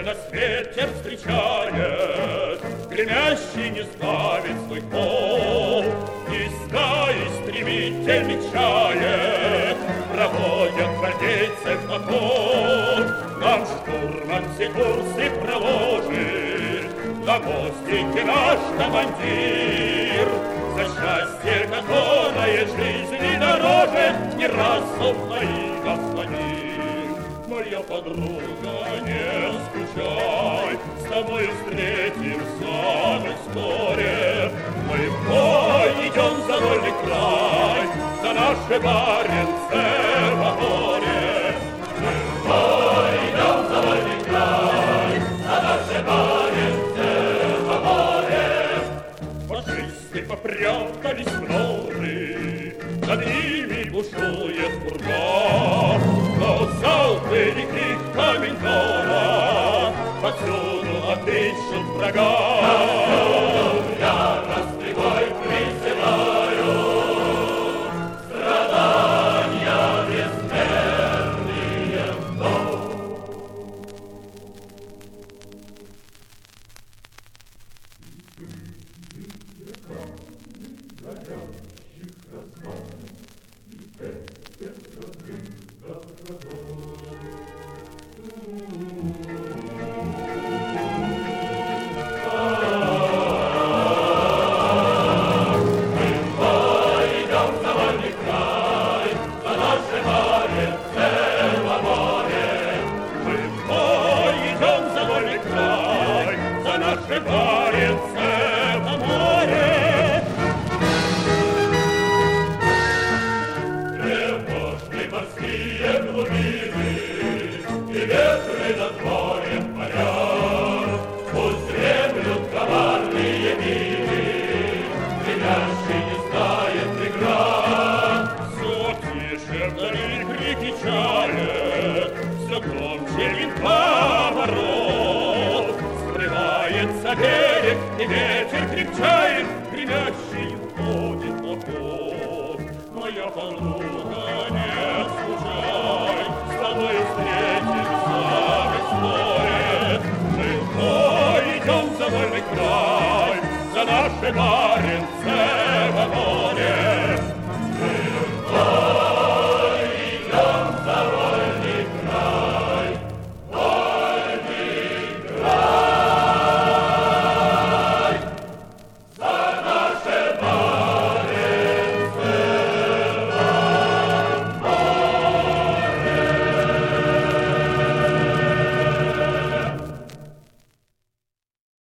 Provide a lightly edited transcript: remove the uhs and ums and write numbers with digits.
на свете встречает, гремящий не ставит свой пол, и стаи стремительный чает, проводят гвардейцев мотор. Нам штурман все курсы проложит, на мостике наш командир. За счастье, которое жизни дороже, не раз моих господин. Моя подруга, не скучай, с тобой встретимся мы вскоре. Мы пойдем за вольный край, за наше Баренцево море. Мы пойдем за вольный край, за наше Баренцево море. Фашисты попрятались в норы, над ними бушует бурга, но залпы и крик комендора повсюду отыщут врага. Повсюду яростный бой призываю, страдания безмерные вновь. Берег, и ветер крепчает, гремящий уходит в охот. Моя подруга, не скучай, с тобой встретимся мы вскоре. Мы пойдем за вольный край, за наше Баренцево.